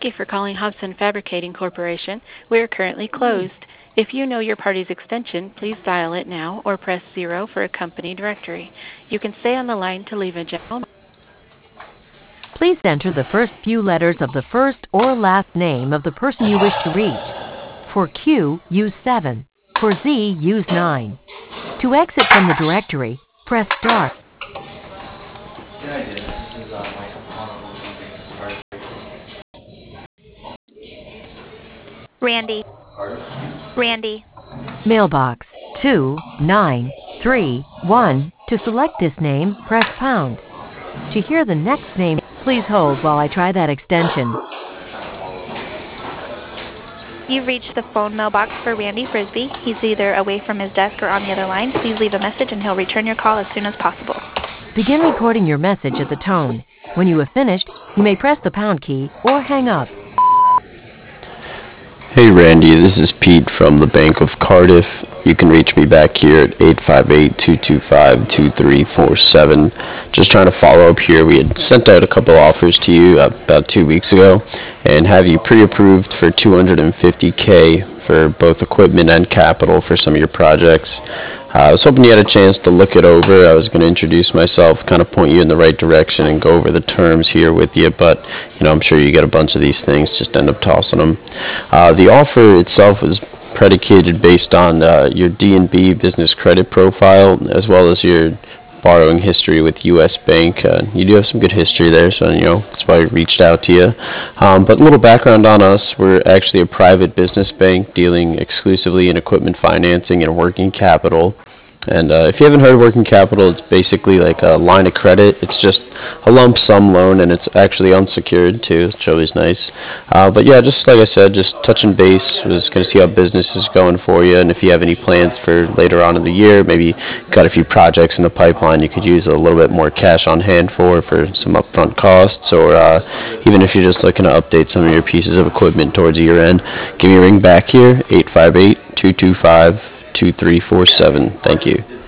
Thank you for calling Hobson Fabricating Corporation. We are currently closed. If you know your party's extension, please dial it now or press 0 for a company directory. You can stay on the line to leave a general. Please enter the first few letters of the first or last name of the person you wish to reach. For Q, use 7. For Z, use 9. To exit from the directory, press star. Randy. Randy. Mailbox 2931. To select this name, press pound. To hear the next name, please hold while I try that extension. You've reached the phone mailbox for Randy Frisbee. He's either away from his desk or on the other line. Please leave a message and he'll return your call as soon as possible. Begin recording your message at the tone. When you have finished, you may press the pound key or hang up. Hey Randy, this is Pete from the Bank of Cardiff. You can reach me back here at 858-225-2347. Just trying to follow up here. We had sent out a couple offers to you about 2 weeks ago and have you pre-approved for $250K for both equipment and capital for some of your projects. I was hoping you had a chance to look it over. I was going to introduce myself, kind of point you in the right direction and go over the terms here with you, but I'm sure you get a bunch of these things, just end up tossing them. The offer itself was predicated based on your D&B business credit profile as well as your borrowing history with U.S. Bank. You do have some good history there, so that's why I reached out to you. But a little background on us: we're actually a private business bank dealing exclusively in equipment financing and working capital. And if you haven't heard of working capital, it's basically like a line of credit. It's just a lump sum loan, and it's actually unsecured too, which is always nice. But yeah, just like I said, just touching base. Was going to see how business is going for you, and if you have any plans for later on in the year, maybe got a few projects in the pipeline you could use a little bit more cash on hand for some upfront costs, or even if you're just looking to update some of your pieces of equipment towards year end, give me a ring back here, 858-225-2347. Thank you.